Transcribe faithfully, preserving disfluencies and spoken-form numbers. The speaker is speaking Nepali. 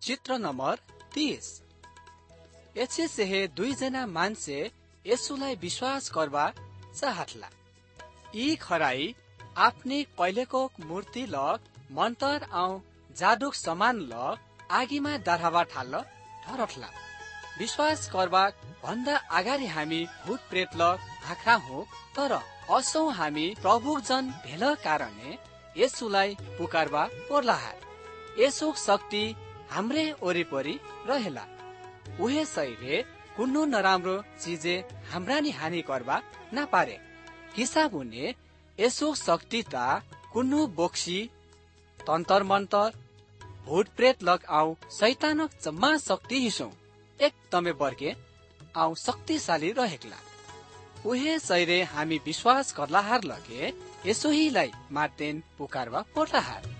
चित्र नम्बर तीस। एछे सेहे दुईजना मान्छे येशुलाई विश्वास करवा चाहतला। यी खराई आफ्नी कैलेको मूर्ति लग मन्तर आउ जादुक समान लग आगीमा दारावा ठाल्ल ठरठला। विश्वास करवा भन्दा अगाडि हामी भूत प्रेत लग भाख्रा हौ, तर असौ हामी प्रभु जन भेल कारणे येशुलाई पुकारवा पर्लाहा। येशुक शक्ति हाम्रे वरिपरि रहेला। उहे सैले कुन्नु नराम्रो चीजे हाम्रा नि हानि करवा नपारे। हिसाब हुने येशुक शक्ति ता कुन्नु बोक्सी तन्तर मन्तर भूत प्रेत लग आउ शैतानक जम्मा शक्ति हिसौ एकदमै बर्के आउ शक्तिशाली रहेक्ला। उहे सैरे हामी विश्वास गर्लाहार लगे यसोहीलाई मार्तेन पुकारवा पर्लाहार।